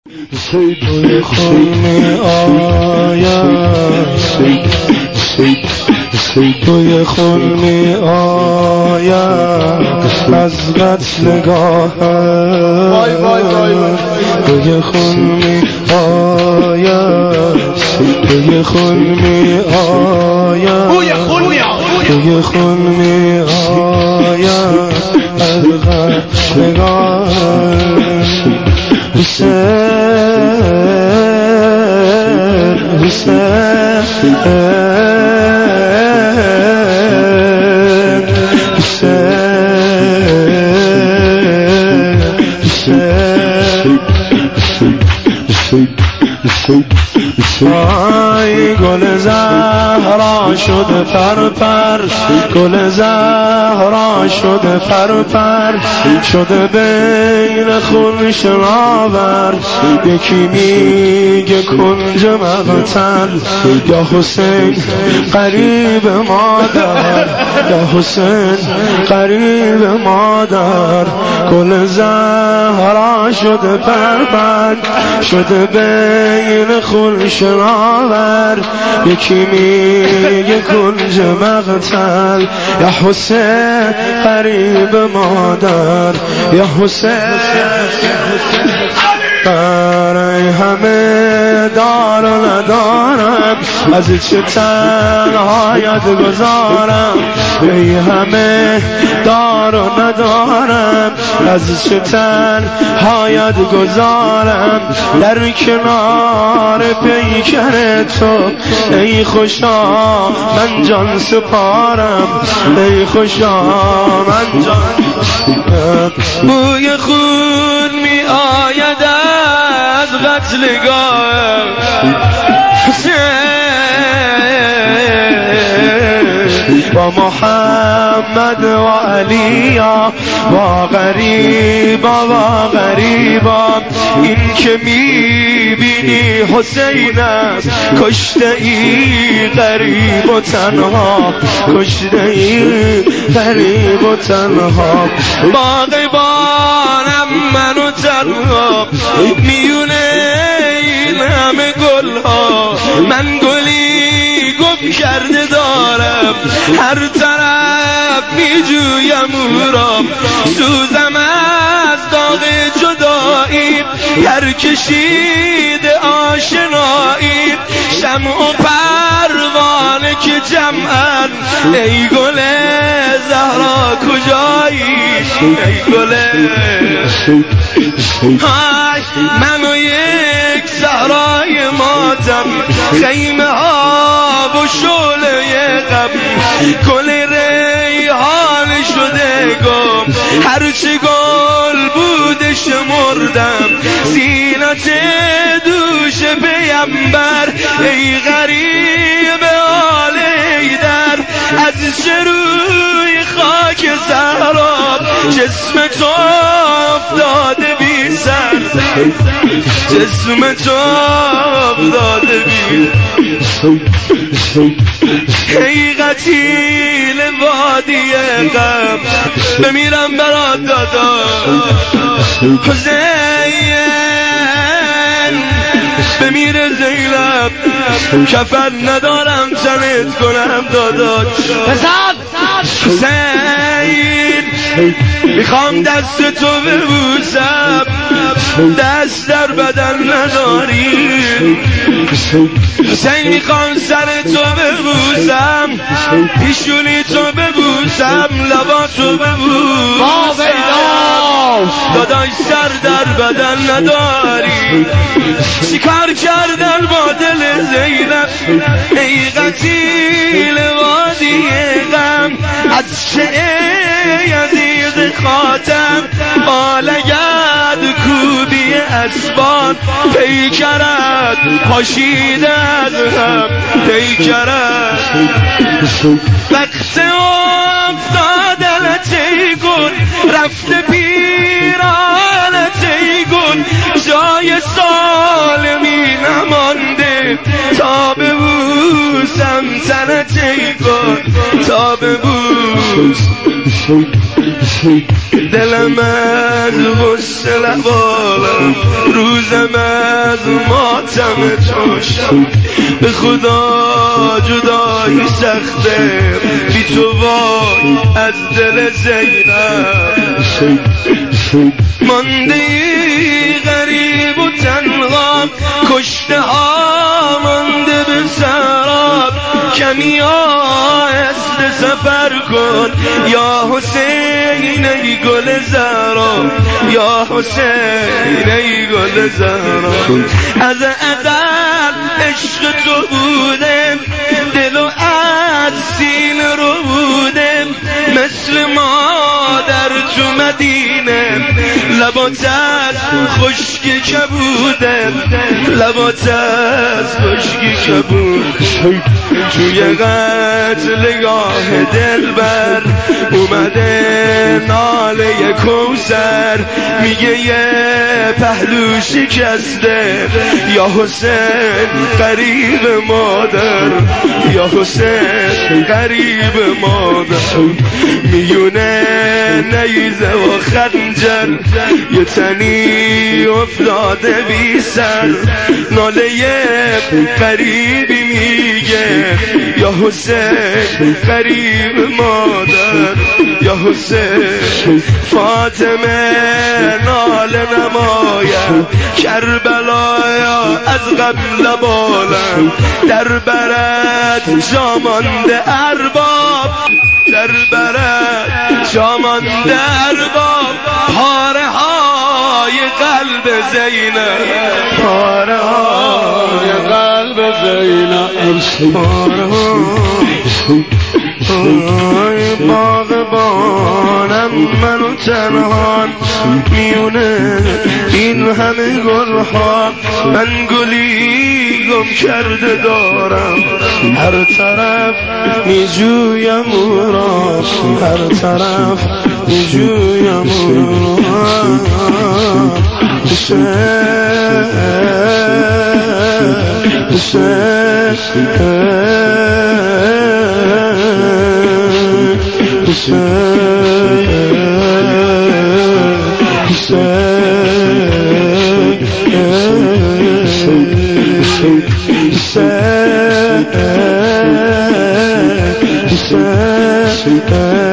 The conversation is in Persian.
توی خون می آید، توی خون می آید از قتل نگاهم، توی خون می آید، توی خون می آید، توی خون می آید از قتل نگاهم. آی گل زهرا شده پرپر، گل زهرا شده پرپر، شده بین خون شناور. یکی میگه کنج مقتل، یا حسین قریب مادر، یا حسین قریب مادر. گل زهرا شده پرپر، شده بین خون شناور. یکی میگه کنج مقتل، یا حسین قریب مادر، یا حسین. برای همه دار و ندارم، از چه تنهایت گذارم. ای همه دار و ندارم، از چه تنهایت گذارم. در کنار پیکر تو ای خوشا من جان سپارم، ای خوشا من جان سپارم. بوی خون می آید از قتلگاه با محمد و علیا، با غریبا و غریبا. این که میبینی حسین است، کشته ای غریب و تنها، کشته ای غریب و تنها. باغبانم من و تنها، میونه این همه گلها. من گلی گم کرده دارم، هر طرف میجویم او را. سوزم از داغ جدایی، هر کشید آشنایی. شمع و پروانه که جمعن، ای گل زهرا کجایی، ای گل. من و یک صحرای ماتم، خیمه ها و شعله غم. گل ریحان شده گم، هرچه گل بوده شمردم. زینت دوش پیمبر، ای غریب آل حیدر. از چه روی خاک زهرا جسم تو افتاده بی سر، جسم تو افتاده بی. ای قتیل وادی غم، بمیرم برات دادا حسین. بمیره زینب، کفن ندارم تنت کنم دادا. حسین میخوام دست تو ببوسم، دست در بدن نداری. حسین میخوام سر تو ببوسم، پیشونی تو ببوسم، لبا تو ببوسم. داداش سر در بدن نداری، چیکار کردن با دل زینب. ای قتیل وادی غم، از چه عزیز خاتم. بالگد کوبی اسبان، پیکرت پاشیده از هم، پیکرت. وقت افتادنت ای گل، رفته پیرانت ای گل. جای سالمی نمانده تا ببوسم سر منت ای کن تا ببوس دلم از غصه لبالم روزم از ماتم توشم به خدا جدایی سخته بی تو وای از دل زینب مانده ای غریب و تنها کشته ها مانده به سراب کمی آهسته سفر کن یا حسین ای گل زهرا یا حسین ای گل زهرا از ازل عشق تو بودم دل و از سینه رو بودم مثل مادر تو مدینه لبات از خشکی که بودم لبات از خشکی که بود توی قتلگاه دلبر اومده ناله کوثر میگه یه پهلو شکسته یا حسین قریب مادر یا حسین قریب مادر میونه نیزه و خنجر یه تنی افتاده بی سر ناله قریبی میگه یا حسین قریب مادر یا حسین فاطمه ناله نمایم کربلایا از قبل بالم در برد جامانده ارباب در برد جامانده ارباب پاره های قلب زینب پاره های قلب زینب پاره های باغبانم منو تنها میونه این همه گلها من گلی گم کرده دارم هر طرف میجویم او را هر طرف میجویم او را Hüseyin